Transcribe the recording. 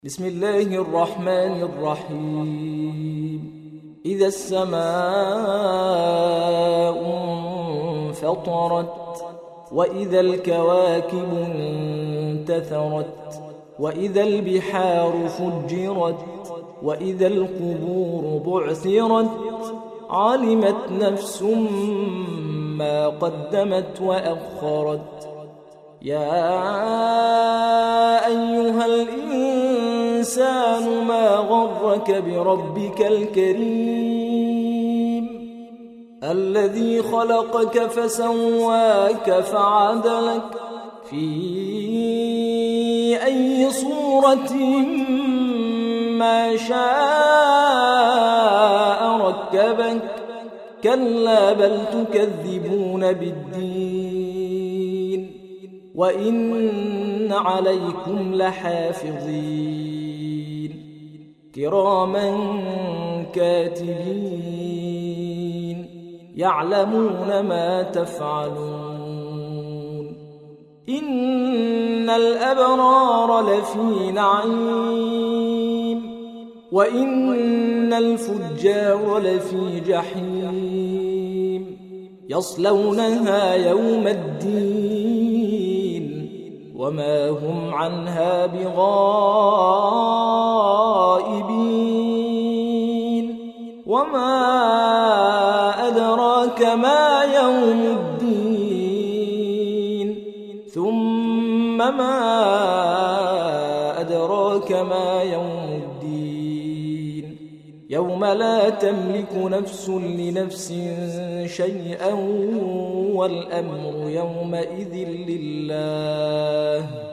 بسم الله الرحمن الرحيم. إذا السماء انفطرت، وإذا الكواكب انتثرت، وإذا البحار فجرت، وإذا القبور بعثرت، علمت نفس ما قدمت وأخرت. يا أيها الإنسان ما غرك بربك الكريم الذي خلقك فسواك فعدلك في أي صورة ما شاء ركبك. كلا بل تكذبون بالدين، وإن عليكم لحافظين كراما كاتبين يعلمون ما تفعلون. إن الأبرار لفي نعيم، وإن الفجار لفي جحيم يصلونها يوم الدين وما هم عنها بغائبين. وما أدراك ما يوم الدين، ثم ما أدراك ما يوم الدين. يوم لا تملك نفس لنفس شيئا والأمر يومئذ لله.